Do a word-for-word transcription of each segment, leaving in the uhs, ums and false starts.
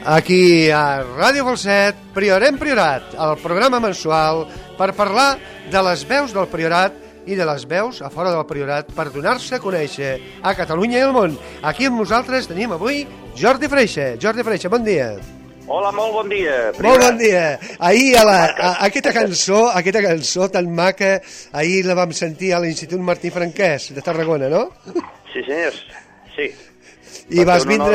Aquí a Ràdio Falset, Priorem Priorat, el programa mensual per parlar de les veus del Priorat i de les veus a fora del Priorat per donar-se a conèixer a Catalunya i al món. Aquí amb nosaltres tenim avui Jordi Freixa. Jordi Freixa, bon dia. Hola, molt bon dia. Priorat. Molt bon dia. Ahir a la, a, a aquesta cançó, aquesta cançó tan maca, ahir la vam sentir a l'Institut Martí Franquès de Tarragona, no? Sí, senyors, sí. I vas vindre...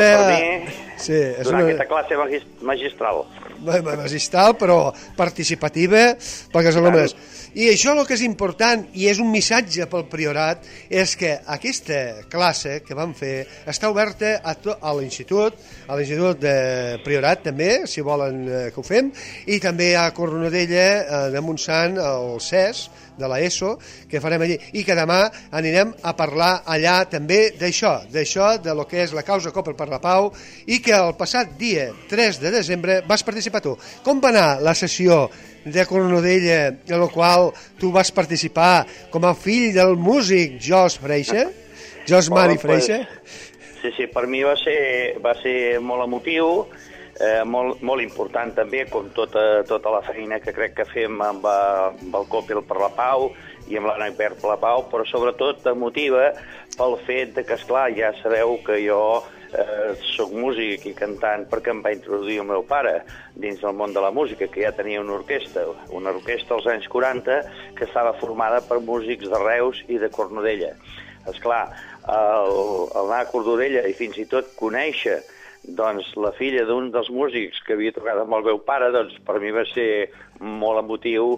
Sí, és donar una... aquesta classe magistral. Magistral, però participativa pels alumnes. I això el que és important, i és un missatge pel Priorat, és que aquesta classe que vam fer està oberta a, to, a l'institut, a l'institut de Priorat també, si volen que ho fem, i també a Cornudella de Montsant, al C E S, de l'ESO, que farem allí, i que demà anirem a parlar allà també d'això, d'això, de lo que és la causa Coppel per la Pau, i que el passat dia tres de desembre vas participar tu. Com va anar la sessió de Cornudella, en la qual tu vas participar com a fill del músic Jos Freixa, Jos Mari Freixa? Sí, sí, per mi va ser, va ser molt emotiu, Eh, molt, molt important també, com tota, tota la feina que crec que fem amb, amb el Coppel per la Pau i amb l'Ànec Verd per la Pau, però sobretot emotiva pel fet de que, esclar, ja sabeu que jo eh, soc músic i cantant perquè em va introduir el meu pare dins del món de la música, que ja tenia una orquestra, una orquestra als anys quaranta que estava formada per músics de Reus i de Cornudella. Esclar, el, el anar a Cornudella i fins i tot conèixer doncs la filla d'un dels músics que havia tocat amb el meu pare, doncs per mi va ser molt emotiu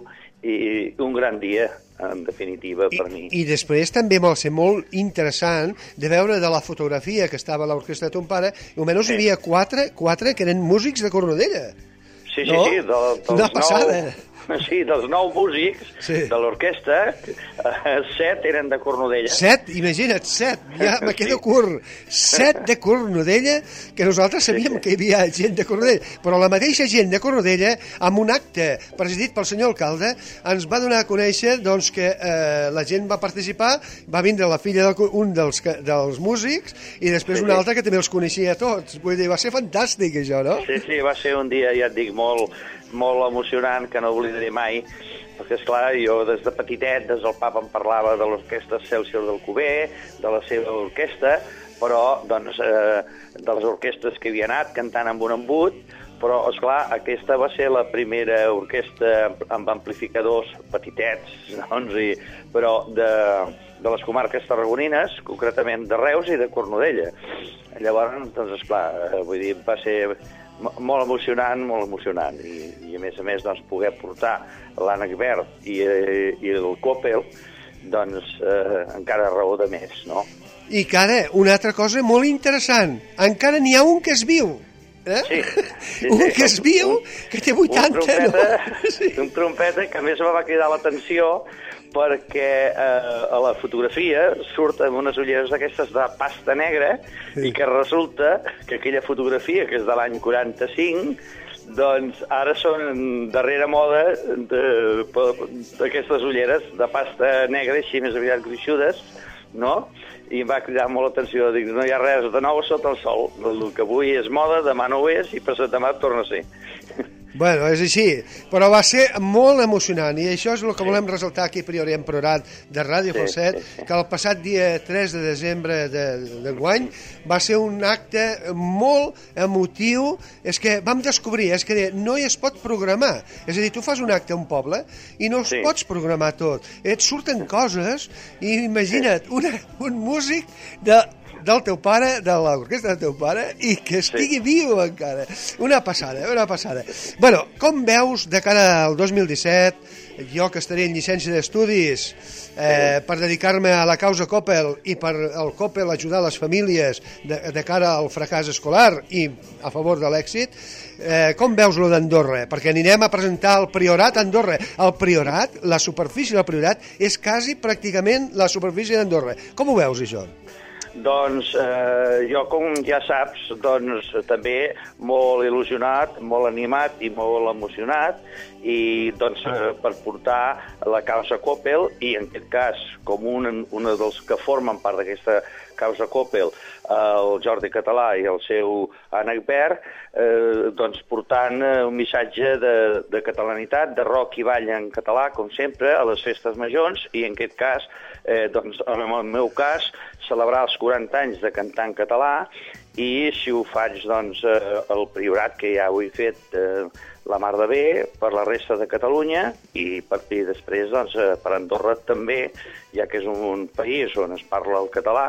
i un gran dia, en definitiva, per I, mi. I després també va ser molt interessant de veure de la fotografia que estava a l'orquestra de ton pare, i almenys sí. Hi havia quatre, quatre que eren músics de Cornudella. Sí, no? sí, sí. De, Una passada. Nou... Sí, dels nou músics sí. de l'orquestra, eh, set eren de Cornudella. Set? Imagina't, set. Ja me quedo sí. curt. Set de Cornudella, que nosaltres sabíem sí, sí. que hi havia gent de Cornudella, però la mateixa gent de Cornudella, amb un acte presidit pel senyor alcalde, ens va donar a conèixer doncs, que eh, la gent va participar, va vindre la filla d'un dels, dels músics, i després sí, una altra que també els coneixia tots. Vull dir, va ser fantàstic, això, no? Sí, sí, va ser un dia, ja et dic, molt... molt emocionant, que no oblidaré mai, perquè, esclar, jo des de petitet, des del papa em parlava de l'orquestra Excelsior d'Alcover, de la seva orquestra, però, doncs, eh, de les orquestres que havia anat cantant amb un embut, però, esclar, aquesta va ser la primera orquestra amb amplificadors petitets, doncs, i, però de, de les comarques tarragonines, concretament de Reus i de Cornudella. Llavors, doncs, esclar, vull dir, va ser... molt emocionant, molt emocionant, i, i a més a més doncs, poder portar l'Ànec Verd i, i el Coppel, doncs eh, encara raó de més, no? I que ara, una altra cosa molt interessant, encara n'hi ha un que es viu, eh? Sí, sí, un sí, que es viu, un, que té vuitanta, un trompeta, no? Sí. Un trompeta que a més me va cridar l'atenció perquè eh, a la fotografia surt amb unes ulleres d'aquestes de pasta negra sí. I que resulta que aquella fotografia, que és de l'any quaranta-cinc, doncs ara són darrere moda d'aquestes ulleres de pasta negra, així més aviat gruixudes, no? I em va cridar molt l'atenció, dic, no hi ha res de nou sota el sol, el que avui és moda, demà no ho és i per demà torna a ser. Bueno, és així, però va ser molt emocionant, i això és el que sí. volem ressaltar aquí a Priorem Priorat de Ràdio sí, Falset, sí, sí. que el passat dia tres de desembre d'enguany va ser un acte molt emotiu. És que vam descobrir, és que no es pot programar, és a dir, tu fas un acte a un poble i no es sí. pots programar tot, et surten coses, i imagina't, una, un músic de... del teu pare, de l'orquestra del teu pare, i que estigui sí. viu encara. Una passada, una passada. Bueno, com veus de cara al dos mil disset, jo que estaré en llicència d'estudis eh, per dedicar-me a la causa Coppel i per el Coppel ajudar les famílies de, de cara al fracàs escolar i a favor de l'èxit, eh, com veus lo d'Andorra? Perquè anirem a presentar el Priorat a Andorra. El Priorat, la superfície del Priorat, és quasi pràcticament la superfície d'Andorra. Com ho veus, això? Doncs eh, jo, com ja saps, doncs també molt il·lusionat, molt animat i molt emocionat, i doncs eh, per portar la causa Coppel, i en aquest cas com un, un dels que formen part d'aquesta Causa Coppel, el Jordi Català i el seu ànec verd, eh, doncs portant un missatge de, de catalanitat, de rock i ball en català, com sempre, a les festes majors, i en aquest cas, eh, doncs, en el meu cas, celebrar els quaranta anys de cantar en català, i si ho faig, doncs, eh, el Priorat, que ja ho he fet eh, la mar de bé, per la resta de Catalunya, i, per, i després, doncs, eh, per Andorra també, ja que és un, un país on es parla el català,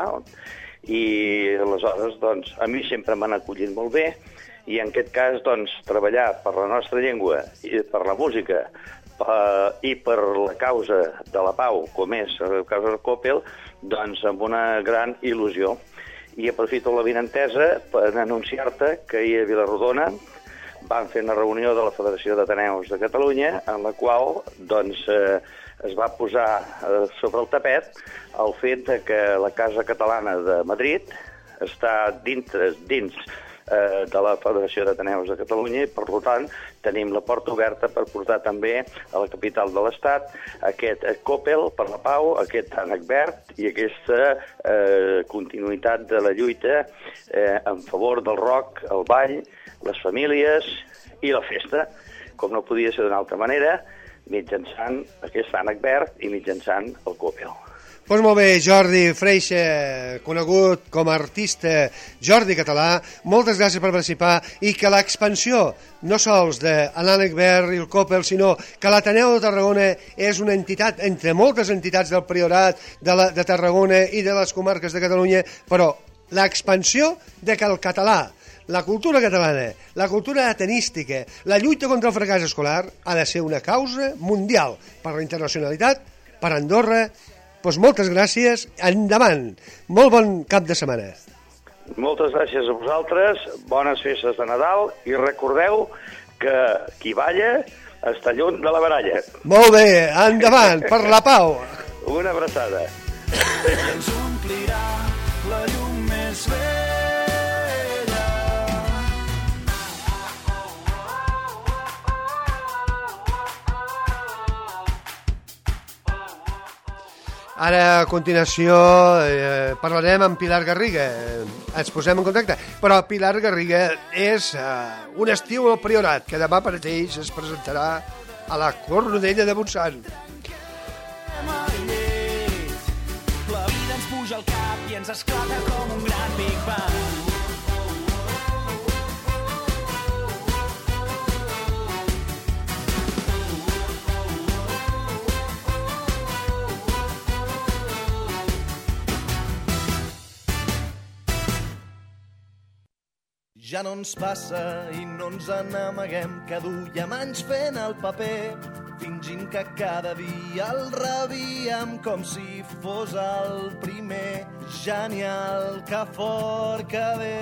i aleshores, doncs, a mi sempre m'han acollit molt bé, i en aquest cas, doncs, treballar per la nostra llengua i per la música per, i per la causa de la pau, com és la causa de Coppel, doncs, amb una gran il·lusió. I aprofito la vinentesa per anunciar-te que ahir a Vilarrodona vam fer una reunió de la Federació d'Ateneus de Catalunya, en la qual, doncs, eh, es va posar eh, sobre el tapet el fet de que la Casa Catalana de Madrid està dintre, dins eh, de la Federació d'Ateneus de Catalunya, i, per tant, tenim la porta oberta per portar també a la capital de l'Estat aquest Coppel per la pau, aquest ànec verd i aquesta eh, continuïtat de la lluita eh, en favor del rock, el ball, les famílies i la festa, com no podia ser d'una altra manera, mitjançant aquest ànec verd i mitjançant el Coppel. Doncs molt bé, Jordi Freixe, conegut com a artista Jordi Català, moltes gràcies per participar, i que l'expansió, no sols de l'ànec verd i el Coppel, sinó que l'Ateneu de Tarragona és una entitat, entre moltes entitats del Priorat, de, la, de Tarragona i de les comarques de Catalunya, però l'expansió de que el català, la cultura catalana, la cultura atenística, la lluita contra el fracàs escolar ha de ser una causa mundial per la internacionalitat, per Andorra. Doncs moltes gràcies, endavant, molt bon cap de setmana. Moltes gràcies a vosaltres, bones festes de Nadal, i recordeu que qui balla està lluny de la baralla. Molt bé, endavant, per la pau. Una abraçada. Ens omplirà la llum més vella. Ara, a continuació, eh, parlarem amb Pilar Garriga. Eh, ens posem en contacte. Però Pilar Garriga és eh, un estiu al Priorat, que demà mateix es presentarà a la Cornudella de Montsant. La vida ens puja al cap i ens esclata com un gran Big Bang. Ja no ens passa i no ens n'amaguem, que duiem anys fent el paper, fingint que cada dia el rebíem com si fos el primer. Genial, que fort que ve.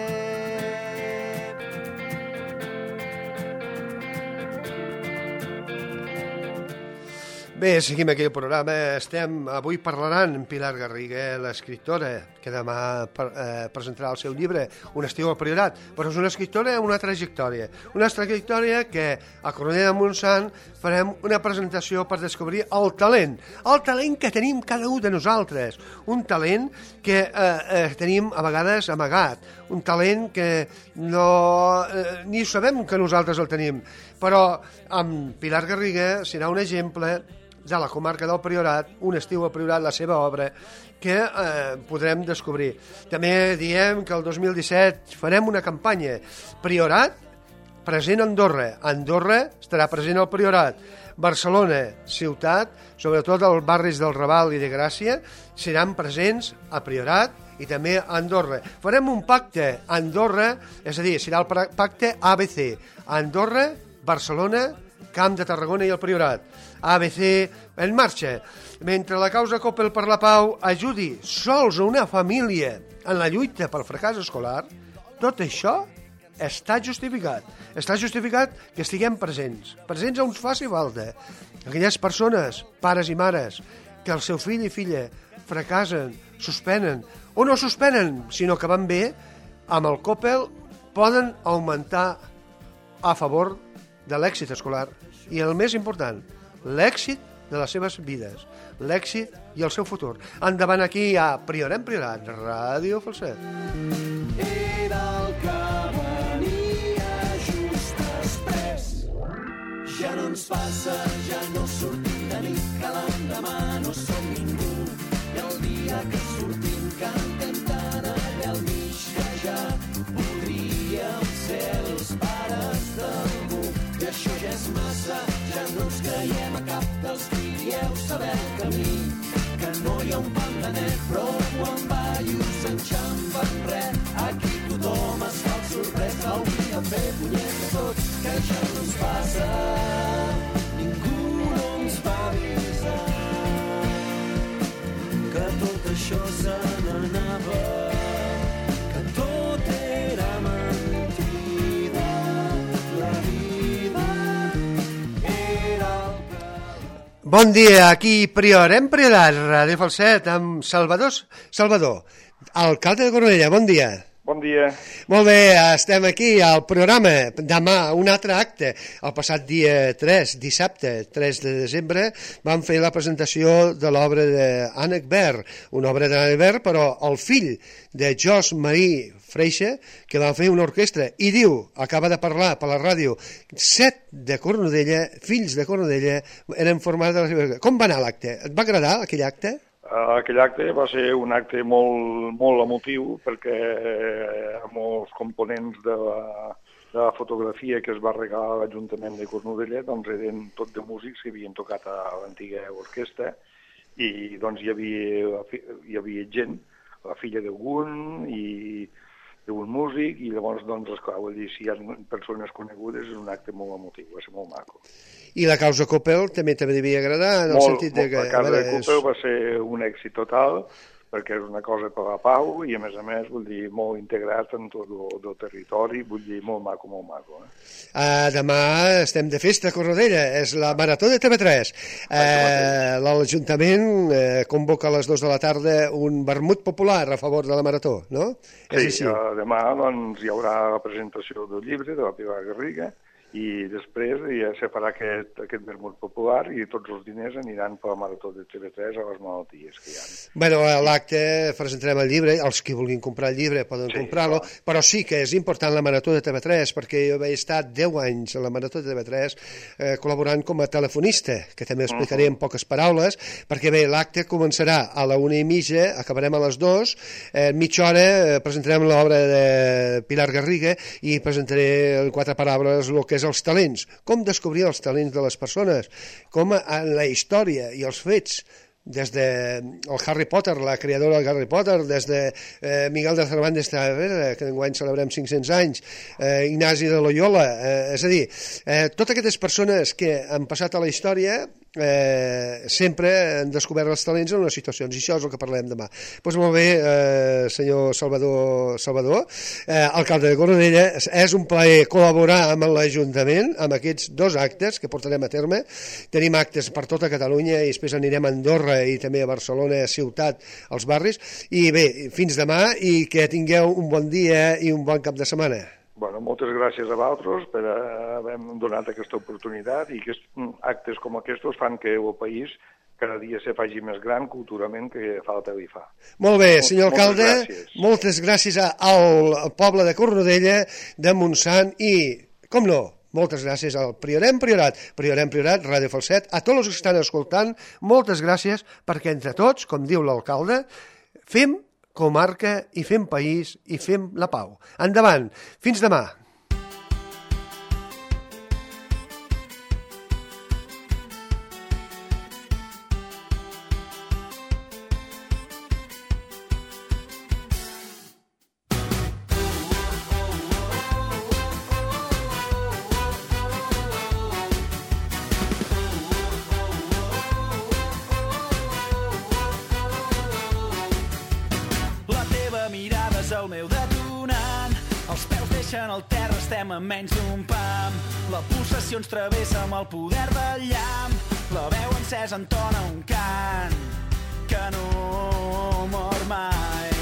Bé, seguim aquí el programa. Estem avui parlant amb Pilar Garriga, l'escriptora, que demà eh, presentarà el seu llibre, Un estiu al Priorat. Però és una escriptora amb una trajectòria. Una trajectòria que a Cornudella de Montsant farem una presentació per descobrir el talent. El talent que tenim cada un de nosaltres. Un talent que eh, eh, tenim a vegades amagat. Un talent que no, eh, ni sabem que nosaltres el tenim. Però amb Pilar Garriga serà un exemple de la comarca del Priorat, Un estiu al Priorat, la seva obra, que eh, podrem descobrir. També diem que el dos mil disset farem una campanya Priorat present a Andorra. Andorra estarà present al Priorat. Barcelona, ciutat, sobretot els barris del Raval i de Gràcia, seran presents a Priorat i també a Andorra. Farem un pacte a Andorra, és a dir, serà el pacte A B C. Andorra, Barcelona, Camp de Tarragona i el Priorat. A B C en marxa. Mentre la causa Coppel per la Pau ajudi sols a una família en la lluita pel fracàs escolar, tot això està justificat. Està justificat que estiguem presents. Presents on ens faci falta. Aquelles persones, pares i mares, que el seu fill i filla fracassen, suspenen, o no suspenen, sinó que van bé, amb el Coppel poden augmentar a favor de l'èxit escolar i el més important, l'èxit de les seves vides, l'èxit i el seu futur. Endavant aquí a Priorem Priorat, Ràdio Falset. Era el que venia just després. Ja no ens passa, ja no sortim de nit, que l'endemà no som ningú. I el dia que sortim cantem tan allà al mig que ja podríem ser els pares d'algú. I això ja és massa, ja no ens creiem a cap dels que dieu saber el camí. Que no hi ha un pam de net, però quan ballos enxampen res. Aquí tothom es fa el sorprès, hauria de fer punyet a tots, que ja no ens passa. Ningú no ens va avisar que tot això se n'anava, que tot era mentida, la vida era el que... Bon dia, aquí Priorem Priorat, Ràdio Falset, amb Salvador, Salvador, alcalde de Cornudella, bon dia. Bon dia. Molt bé, estem aquí al programa. Demà un altre acte. El passat dia tres, dissabte, tres de desembre, vam fer la presentació de l'obra d'Ànec Ver, una obra d'Ànec Ver, però el fill de Jos Marí Freixa, que va fer una orquestra, i diu, acaba de parlar per la ràdio, set de Cornudella, fills de Cornudella, eren formats de la seva... Com va anar l'acte? Et va agradar aquell acte? Aquell acte va ser un acte molt, molt emotiu perquè amb els components de la, de la fotografia que es va regalar a l'Ajuntament de Cornudella doncs eren tot de músics que havien tocat a l'antiga orquestra i doncs hi havia, hi havia gent, la filla d'algun i d'un músic i llavors doncs esclar, vull dir, si hi ha persones conegudes és un acte molt emotiu, va ser molt maco. I la causa Coppel també també devia agradar, en el molt, sentit de que... La causa veure, de Coppel és... va ser un èxit total, perquè és una cosa per la pau i, a més a més, vull dir, molt integrat en tot el, el territori, vull dir, molt maco, molt maco. Eh? Uh, demà estem de festa a Cornudella, és la Marató de T V tres. Uh, L'Ajuntament uh, convoca a les dues de la tarda un vermut popular a favor de la Marató, no? Sí, és així. Uh, demà doncs, hi haurà la presentació del llibre de la Pilar Garriga, i després ja se farà aquest, aquest vermut popular i tots els diners aniran per la Marató de T V tres a les malalties que hi ha. Bueno, a l'acte presentarem el llibre, els que vulguin comprar el llibre poden sí, comprar-lo, clar. Però sí que és important la Marató de T V tres, perquè jo he estat deu anys a la Marató de T V tres eh, col·laborant com a telefonista, que també explicaré uh -huh. en poques paraules, perquè bé, l'acte començarà a la una i mitja, acabarem a les dues, eh, mitja hora eh, presentarem l'obra de Pilar Garriga i presentaré en quatre paraules el que és els talents, com descobrir els talents de les persones, com en la història i els fets, des de el Harry Potter, la creadora del Harry Potter, des de eh, Miguel de Cervantes Saavedra, que enguany celebrem cinc-cents anys, eh, Ignasi de Loyola, eh, és a dir, eh, totes aquestes persones que han passat a la història eh, sempre han descobert els talents en unes situacions, i això és el que parlem demà. Doncs molt bé, eh, senyor Salvador, Salvador eh, alcalde de Cornudella, és un plaer col·laborar amb l'Ajuntament amb aquests dos actes que portarem a terme. Tenim actes per tota Catalunya i després anirem a Andorra i també a Barcelona, ciutat, als barris, i bé, fins demà i que tingueu un bon dia i un bon cap de setmana. Bueno, moltes gràcies a vosaltres per haver donat aquesta oportunitat i que actes com aquests fan que el país cada dia se faci més gran culturalment que falta li fa. Molt bé, senyor alcalde, moltes gràcies, moltes gràcies al poble de Cornudella, de Montsant i, com no, moltes gràcies al Priorem Priorat, Priorem Priorat, Ràdio Falset, a tots els que estan escoltant, moltes gràcies perquè entre tots, com diu l'alcalde, fem comarca i fem país i fem la pau. Endavant, fins demà. El meu detonant, els peus deixen el terra, estem a menys d'un pam. La pulsació ens travessa amb el poder del llamp, la veu encesa entona un cant que no mor mai.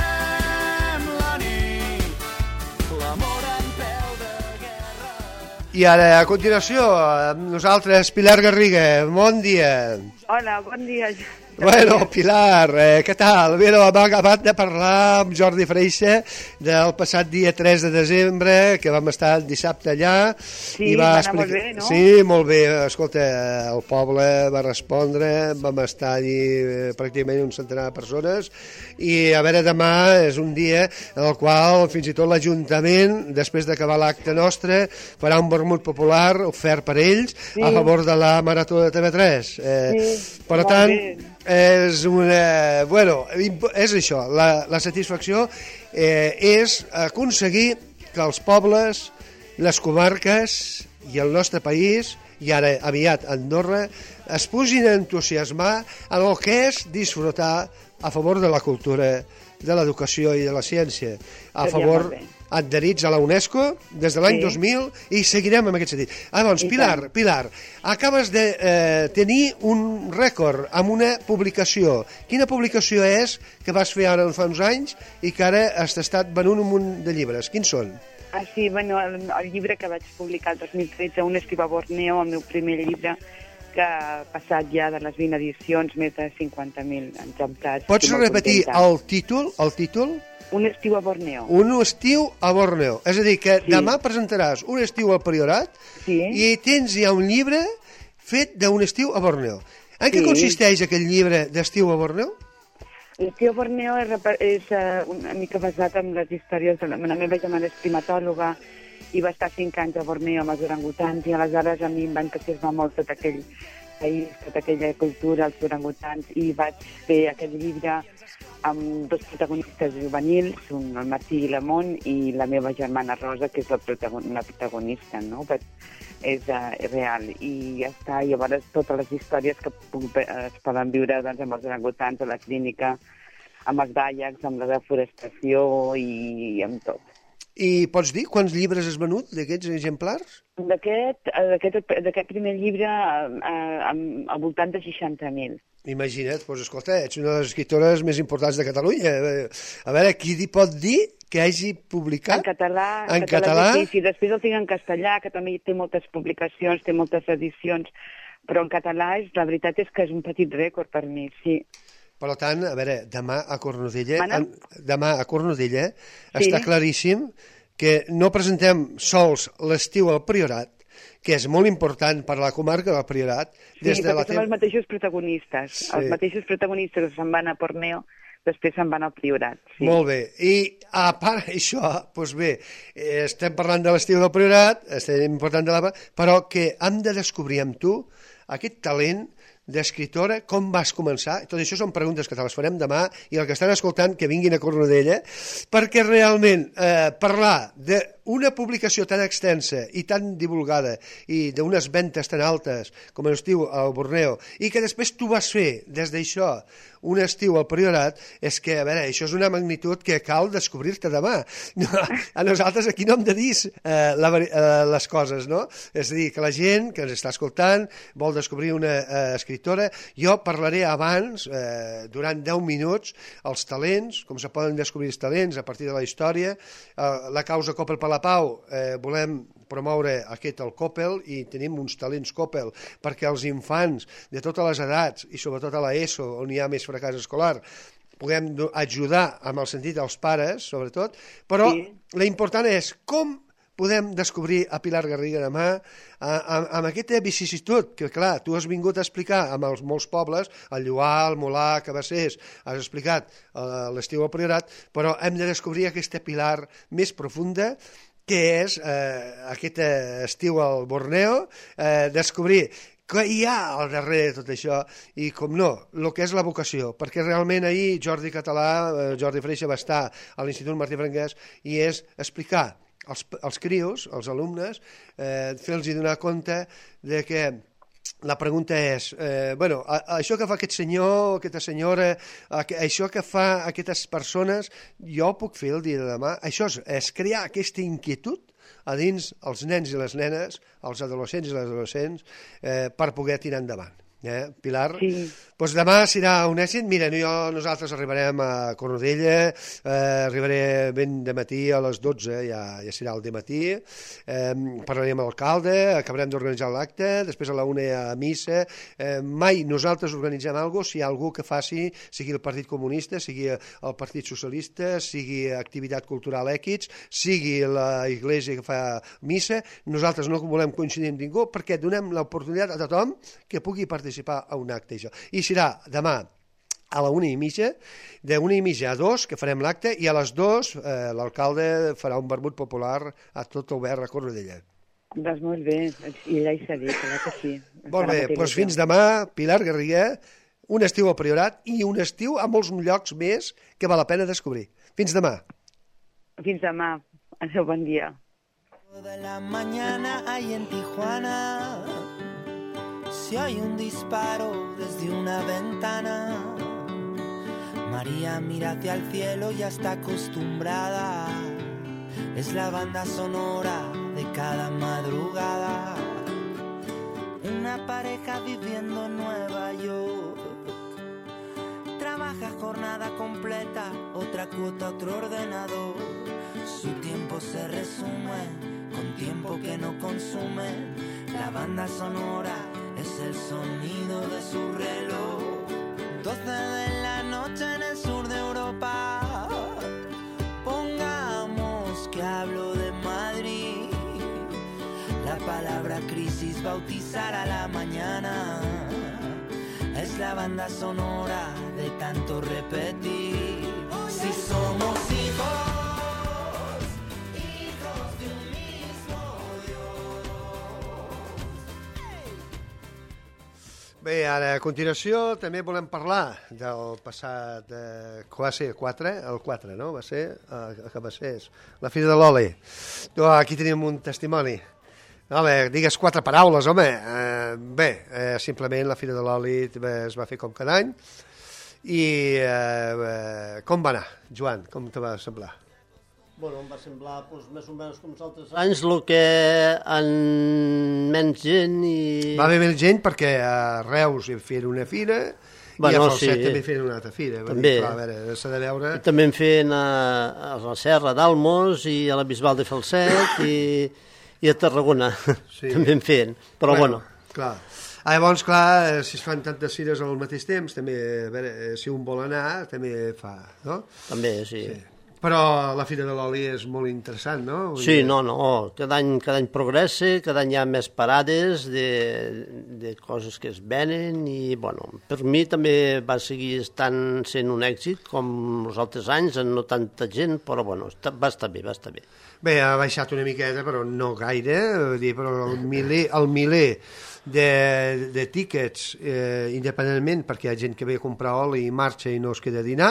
Cremem la nit, l'amor en peu de guerra. I ara, a continuació, amb nosaltres, Pilar Garriga. Bon dia. Hola, bon dia. Bueno, Pilar, eh, què tal? Bé, no, hem acabat de parlar amb Jordi Freixa del passat dia tres de desembre, que vam estar el dissabte allà. Sí, i va, va anar explicar... molt bé, no? Sí, molt bé. Escolta, el poble va respondre, vam estar allí eh, pràcticament un centenar de persones, i a veure, demà és un dia en el qual fins i tot l'Ajuntament, després d'acabar l'acte nostre, farà un vermut popular ofert per ells, sí, a favor de la Marató de T V tres. Eh, sí, per tant, bé. És una... Bueno, és això, la, la satisfacció eh, és aconseguir que els pobles, les comarques i el nostre país, i ara aviat Andorra, es puguin a entusiasmar en el que és disfrutar a favor de la cultura, de l'educació i de la ciència, a Seria favor adherits a la UNESCO des de l'any sí. dos mil, i seguirem en aquest sentit. Ah, doncs, Pilar, Pilar, acabes de eh, tenir un rècord amb una publicació. Quina publicació és que vas fer ara fa uns anys i que ara has estat venut un munt de llibres? Quins són? Ah, sí, bueno, el, el llibre que vaig publicar el dos mil tretze, Un estiu a Borneo, el meu primer llibre, que ha passat ja de les vint edicions, més de cinquanta mil exemplars. Pots repetir el títol? El títol? Un estiu a Borneo. Un estiu a Borneo. És a dir, que sí. demà presentaràs Un estiu al Priorat, sí. i tens ja un llibre fet d'un estiu a Borneo. En què sí. consisteix aquest llibre d'estiu a Borneo? L'estiu a Borneo és, és uh, una mica basat en les històries de la, la meva germana és primatòloga i va estar cinc anys a Borneo amb els orangutans, i aleshores a mi em va entusiasmar molt tot aquell país, tota aquella cultura, els orangutans, i vaig fer aquest llibre amb dos protagonistes juvenils, un, el Martí i l'Amon, i la meva germana Rosa, que és la, protagon la protagonista, no? Però és uh, real. I ja està, i llavors totes les històries que es poden viure doncs, amb els orangutans a la clínica, amb els daiacs, amb la deforestació i amb tot. I pots dir quants llibres has venut d'aquests exemplars? D'aquest primer llibre eh, al voltant de seixanta mil. Imagina't, doncs escolta, ets una de les escriptores més importants de Catalunya. A veure, qui pot dir que hagi publicat? En català. En, en català? Sí, sí, després el tinc en castellà, que també té moltes publicacions, té moltes edicions, però en català és, la veritat és que és un petit rècord per mi, sí. Per tant, a veure, demà a Cornudella, en, demà a Cornudella sí. està claríssim que no presentem sols l'estiu al Priorat, que és molt important per a la comarca del Priorat. Sí, des de perquè la són els mateixos protagonistes. Sí. Els mateixos protagonistes que se'n van a Borneo, després se'n van al Priorat. Sí. Molt bé. I a part d'això, doncs bé, estem parlant de l'estiu del Priorat, estem important de la... però que hem de descobrir amb tu aquest talent d'escriptora, com vas començar? Tot això són preguntes que te les farem demà, i el que estan escoltant que vinguin a Cornudella, perquè realment eh, parlar d'una publicació tan extensa i tan divulgada i d'unes ventes tan altes com l'estiu al Borneo, i que després tu vas fer des d'això un estiu al Priorat, és que, a veure, això és una magnitud que cal descobrir-te demà. No, a nosaltres aquí no hem de dir eh, la, eh, les coses, no? És a dir, que la gent que ens està escoltant vol descobrir una eh, escriptora. Jo parlaré abans, eh, durant deu minuts, els talents, com se poden descobrir els talents a partir de la història. Eh, la causa Coppel per la Pau, eh, volem promoure aquest el Coppel, i tenim uns talents Coppel perquè els infants de totes les edats, i sobretot a l'ESO, on hi ha més fracàs escolar, puguem ajudar amb el sentit dels pares, sobretot, però sí. L'important és com podem descobrir a Pilar Garriga demà amb aquesta vicisitud que, clar, tu has vingut a explicar amb els molts pobles, el Lloar, el Molar, Cabassers, has explicat uh, l'estiu al Priorat, però hem de descobrir aquesta Pilar més profunda, que és eh, aquest estiu al Borneo, eh, descobrir què hi ha al darrere de tot això, i, com no, el que és la vocació, perquè realment ahir Jordi Català, eh, Jordi Freixa, va estar a l'Institut Martí Franquès, i és explicar als, als crios, als alumnes, eh, fer-los donar compte de que la pregunta és, eh, bueno, a, a això que fa aquest senyor, aquesta senyora, a, a això que fa aquestes persones, jo ho puc fer el dia de demà. Això és, és crear aquesta inquietud a dins els nens i les nenes, els adolescents i les adolescents, eh, per poder tirar endavant. Eh, Pilar? Sí. Doncs demà serà un èxit. Mira, jo, nosaltres arribarem a Cornudella, eh, arribaré ben de matí a les dotze, ja, ja serà el de matí, eh, parlarem amb l'alcalde, acabarem d'organitzar l'acte, després a la una a missa. Eh, mai nosaltres organitzem alguna cosa si hi ha algú que faci, sigui el Partit Comunista, sigui el Partit Socialista, sigui activitat cultural X, sigui la Iglesia que fa missa. Nosaltres no volem coincidir amb ningú perquè donem l'oportunitat a tothom que pugui participar a un acte. Això. I serà demà a la una i mitja, d'una i mitja a dos, que farem l'acte, i a les dos eh, l'alcalde farà un vermut popular a tot obert a Cornudella. Doncs molt bé, i allà hi seré, clar que sí. Molt bé, doncs fins demà, Pilar Garriga, un estiu al Priorat i un estiu a molts llocs més que val la pena descobrir. Fins demà. Fins demà. Adéu, bon dia. De la mañana hay en Tijuana, si hay un disparo desde una ventana, María mira hacia el cielo, ya está acostumbrada, es la banda sonora de cada madrugada. Una pareja viviendo en Nueva York, trabaja jornada completa, otra cuota, otro ordenador. Su tiempo se resume con tiempo que no consume. La banda sonora es el sonido de su reloj. doce de la noche en el sur de Europa. Pongamos que hablo de Madrid. La palabra crisis bautizará la mañana. Es la banda sonora de tanto repetir. Si somos hijos, Bé, ara a continuació també volem parlar del passat, eh, que va ser quatre, el quatre, no? Va ser, eh, que va ser la Fira de l'Oli. Aquí tenim un testimoni. Home, digues quatre paraules, home. Eh, bé, eh, simplement la Fira de l'Oli es va fer com cada any. I eh, eh, com va anar, Joan? Com te va semblar? Bueno, em va semblar doncs, més o menys com els altres anys, el que en menys gent i... Va haver menys gent perquè a Reus hi feien una fira bueno, i a Falset sí. també feien una altra fira. També. Dir, clar, a veure, s'ha de veure... I també en feien a, a la Serra d'Almos i a la Bisbal de Falset i, i a Tarragona. Sí. També en feien, però bueno. bueno. Clar. Ah, llavors, clar, si es fan tantes fires al mateix temps, també, a veure, si un vol anar, també fa, no? També, sí. sí. Però la Fira de l'Oli és molt interessant, no? Sí, no, no, cada any, cada any progressa, cada any hi ha més parades de, de coses que es venen i, bueno, per mi també va seguir estant sent un èxit com els altres anys, no tanta gent, però, bueno, està, va estar bé, va estar bé. Bé, ha baixat una miqueta, però no gaire, dir, però el miler, el miler de, de tíquets, eh, independentment, perquè hi ha gent que ve a comprar oli i marxa i no es queda a dinar,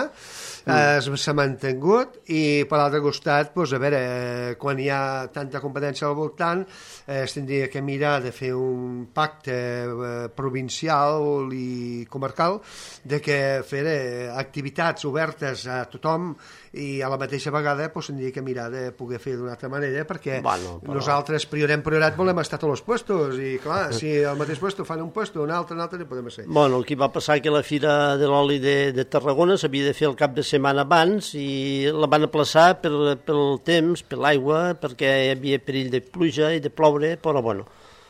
mm. s'ha mantingut, i per l'altre costat, doncs, a veure, quan hi ha tanta competència al voltant, eh, es tindria que mirar de fer un pacte eh, provincial i comarcal de que fer eh, activitats obertes a tothom i a la mateixa vegada doncs, tindria que mirar de poder fer d'una altra manera, perquè bueno, però... nosaltres, Priorat, Priorat, volem estar a tots els puestos, i clar, si al mateix puesto fan un puesto, un altre, un altre, no podem ser. Bueno, el que va passar que la Fira de l'Oli de, de Tarragona s'havia de fer el cap de setmana abans i la van aplaçar per, pel temps, per l'aigua, perquè hi havia perill de pluja i de ploure, però bueno,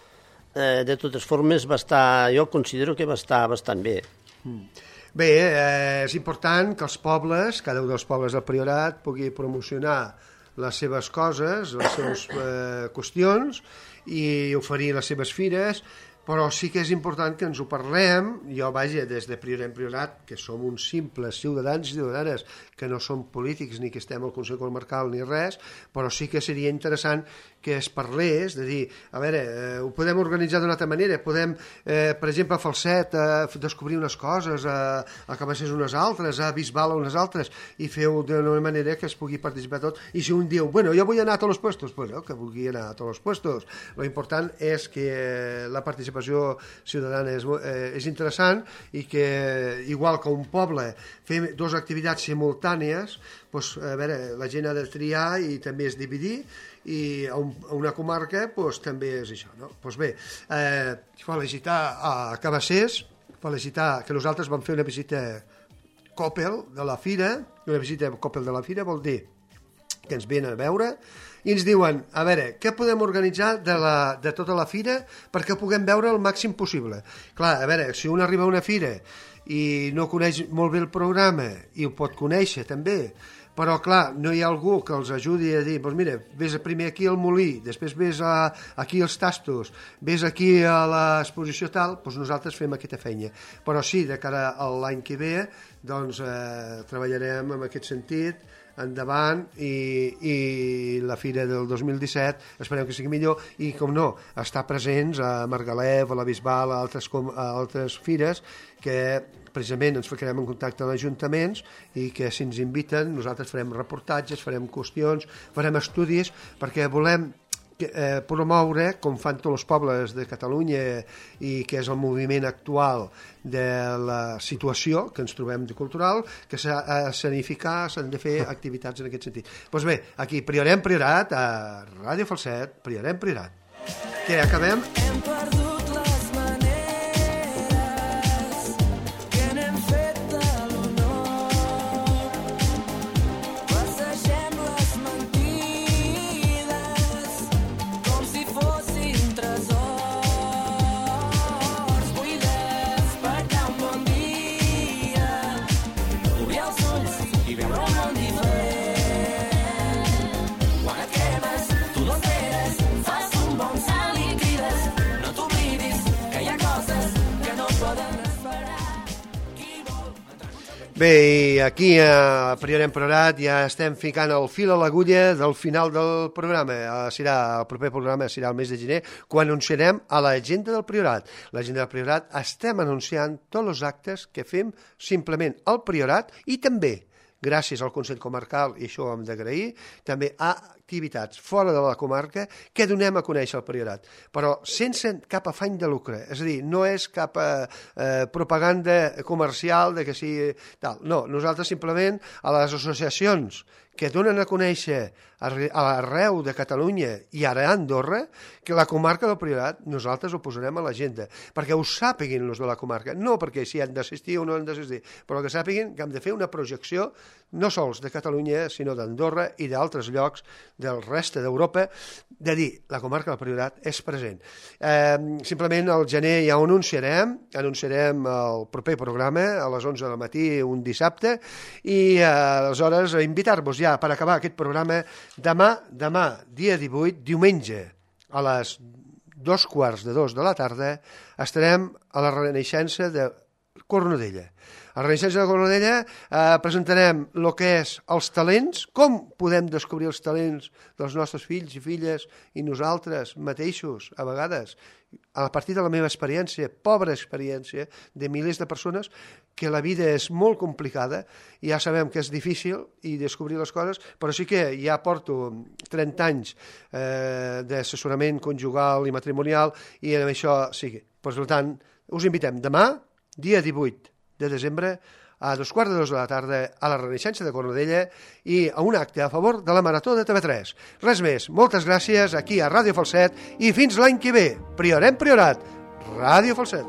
eh, de totes formes va estar, jo considero que va estar bastant bé. Mm. Bé, eh, és important que els pobles, cada un dels pobles del Priorat, pugui promocionar les seves coses, les seves eh, qüestions i oferir les seves fires, però sí que és important que ens ho parlem, jo, vaja, des de Priorat en Priorat, que som uns simples ciutadans i ciutadanes, que no som polítics ni que estem al Consell Comarcal ni res, però sí que seria interessant que es parlés, de dir, a veure, eh, ho podem organitzar d'una altra manera, podem, eh, per exemple, a Falset, eh, descobrir unes coses, a, a Cabassers unes altres, a Bisbal unes altres, i fer-ho d'una manera que es pugui participar tot, i si un diu, bueno, jo vull anar a tots els puestos, pues, no, que vulgui anar a tots els puestos. Lo important és que la participació participació ciutadana és, eh, és interessant i que, igual que un poble, fem dues activitats simultànies, doncs, a veure, la gent ha de triar i també es dividir, i a, un, a una comarca doncs, també és això. No? Doncs bé, eh, felicitar a Cabassers, felicitar que nosaltres vam fer una visita Coppel de la Fira, una visita Coppel de la Fira vol dir que ens venen a veure i ens diuen, a veure, què podem organitzar de, la, de tota la fira perquè puguem veure el màxim possible. Clar, a veure, si un arriba a una fira i no coneix molt bé el programa i ho pot conèixer també, però clar, no hi ha algú que els ajudi a dir, doncs mira, vés primer aquí al Molí, després vés a, aquí als Tastos, vés aquí a l'exposició tal, doncs nosaltres fem aquesta feina. Però sí, de cara a l'any que ve, doncs eh, treballarem en aquest sentit, endavant, i, i la fira del dos mil disset esperem que sigui millor, i com no, estar presents a Margalef, a la Bisbal, a altres, com, a altres fires, que precisament ens ficarem en contacte amb ajuntaments i que si ens inviten nosaltres farem reportatges, farem qüestions, farem estudis, perquè volem eh, promoure, com fan tots els pobles de Catalunya i que és el moviment actual de la situació que ens trobem de cultural, que s'ha de sanificar, s'han de fer activitats en aquest sentit. Doncs bé, aquí Priorem Priorat, a Ràdio Falset, Priorem Priorat. Que acabem... Hem perdut les maneres que n'hem fet de l'honor. Passegem les mentides com si fossin tresors. Vull despertar un bon dia, obrir els ulls i veure un món diferent. Quan et quedes, tu no esperes, fas un bon salt i crides. No t'oblidis que hi ha coses que no poden esperar. Qui vol entrar... Bé, i aquí a Priorem Priorat ja estem ficant el fil a l'agulla del final del programa. Eh, serà, el proper programa serà el mes de gener, quan anunciarem a l'agenda del Priorat. L'agenda del Priorat estem anunciant tots els actes que fem simplement al Priorat i també, gràcies al Consell Comarcal, i això ho hem d'agrair, també a activitats fora de la comarca que donem a conèixer el Priorat, però sense cap afany de lucre, és a dir, no és cap eh, propaganda comercial de que sigui tal, no, nosaltres simplement a les associacions que donen a conèixer arreu de Catalunya i ara a Andorra, que la comarca del Priorat nosaltres ho posarem a l'agenda, perquè ho sàpiguin els de la comarca, no perquè si han d'assistir o no han d'assistir, però que sàpiguin que hem de fer una projecció no sols de Catalunya, sinó d'Andorra i d'altres llocs del reste d'Europa, de dir, la comarca del Priorat és present. Eh, simplement al gener ja ho anunciarem, anunciarem el proper programa a les onze del matí un dissabte, i eh, aleshores invitar-vos ja per acabar aquest programa demà, demà, dia divuit, diumenge, a les dos quarts de dos de la tarda, estarem a la Renaixença de Cornudella. A la Renaixença de Cornudella eh, presentarem el que és els talents, com podem descobrir els talents dels nostres fills i filles i nosaltres mateixos, a vegades, a partir de la meva experiència, pobra experiència, de milers de persones, que la vida és molt complicada, i ja sabem que és difícil i descobrir les coses, però sí que ja porto trenta anys eh, d'assessorament conjugal i matrimonial, i amb això sí. Per tant, us invitem demà, dia divuit de desembre, a dos quarts de dos de la tarda, a la Renaixença de Cornudella, i a un acte a favor de la Marató de T V tres. Res més, moltes gràcies aquí a Ràdio Falset, i fins l'any que ve. Priorem Priorat, Ràdio Falset.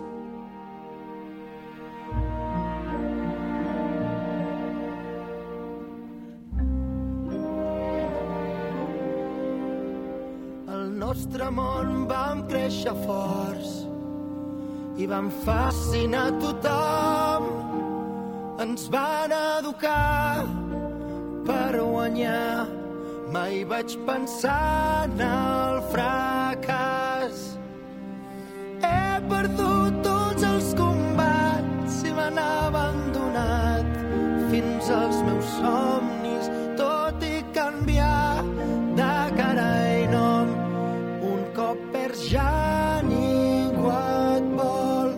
Al nostre món vam créixer forts i vam fascinar tothom. Ens van educar per guanyar. Mai vaig pensar en el fracàs. He perdut tots els combats i m'han abandonat fins als meus somnis, tot i canviar de cara i nom. Un cop perds ja ningú et vol.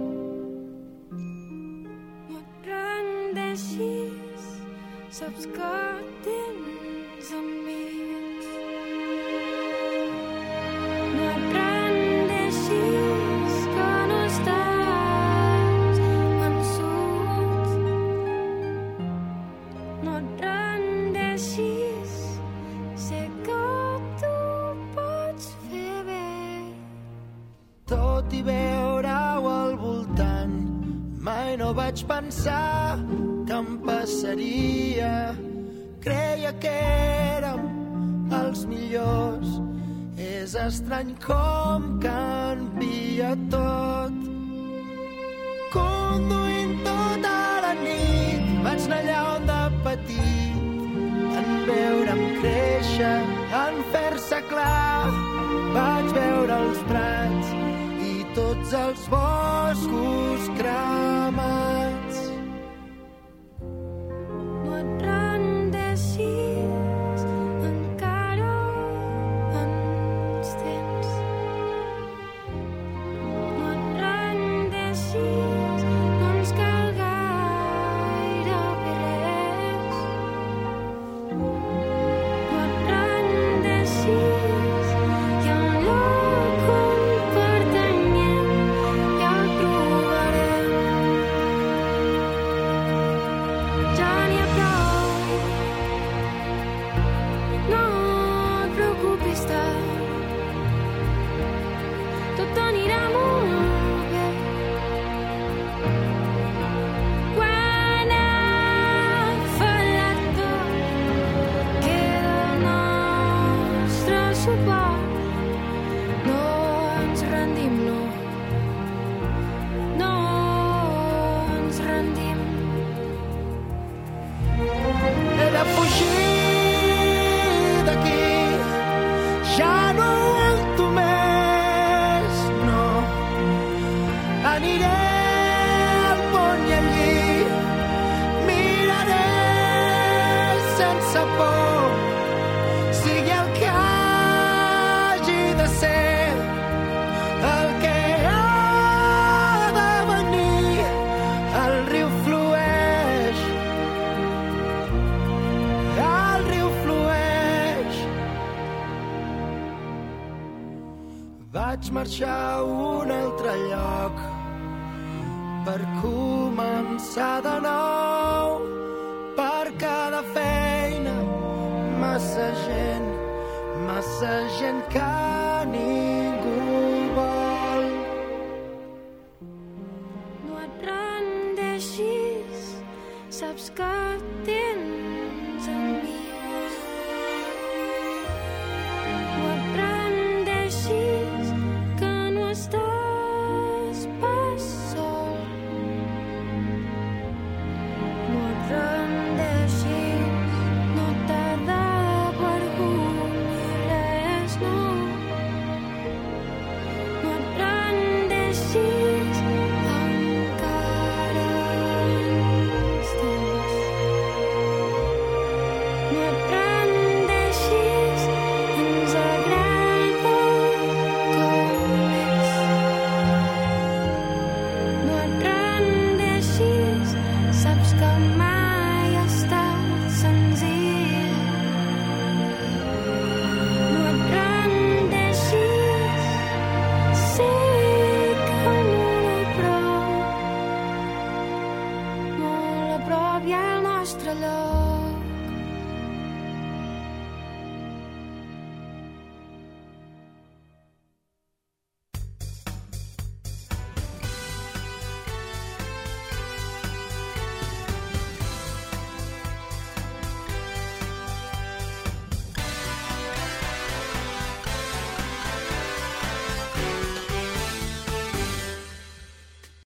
Saps que tens amics. No et rendeixis, no vaig pensar que em passaria. Creia que érem els millors. És estrany com canvia tot. Conduint tota la nit, vaig anar allà on de petit, en veure'm créixer, en fer-se clar. Vaig veure els prats i tots els boscos cremats. No et rendeixis, encara ens tens. No et rendeixis, no ens cal gairebé res. No et rendeixis, i en lloc on pertanyem ja el trobarem. Ja n'hi ha prou, no et preocupis tant, tot anirà molt bé. Quan ha fallat tot, queda el nostre suport. No ens rendim, no, no ens rendim. He de fugir d'aquí, ja no aguanto més, no. Aniré al pont i al llit, miraré sense por, sigui el que hagi de ser, el que ha de venir. El riu flueix, el riu flueix. Vaig marxar a un altre lloc per començar de nou. Per cada feina, massa gent, massa gent que ningú vol. No et rendeixis, saps que té